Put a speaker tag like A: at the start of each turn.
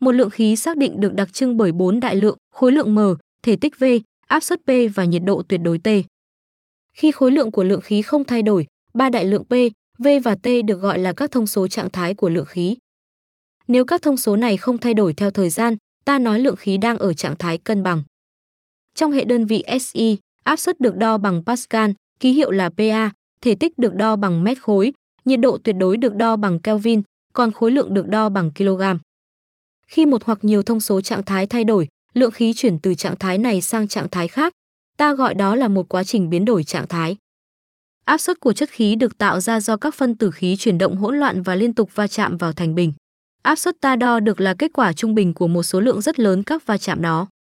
A: Một lượng khí xác định được đặc trưng bởi 4 đại lượng, khối lượng m, thể tích v, áp suất p và nhiệt độ tuyệt đối T. Khi khối lượng của lượng khí không thay đổi, ba đại lượng p, v và t được gọi là các thông số trạng thái của lượng khí. Nếu các thông số này không thay đổi theo thời gian, ta nói lượng khí đang ở trạng thái cân bằng. Trong hệ đơn vị SI, áp suất được đo bằng Pascal, ký hiệu là Pa, thể tích được đo bằng mét khối, nhiệt độ tuyệt đối được đo bằng Kelvin, còn khối lượng được đo bằng kg. Khi một hoặc nhiều thông số trạng thái thay đổi, lượng khí chuyển từ trạng thái này sang trạng thái khác, ta gọi đó là một quá trình biến đổi trạng thái. Áp suất của chất khí được tạo ra do các phân tử khí chuyển động hỗn loạn và liên tục va chạm vào thành bình. Áp suất ta đo được là kết quả trung bình của một số lượng rất lớn các va chạm đó.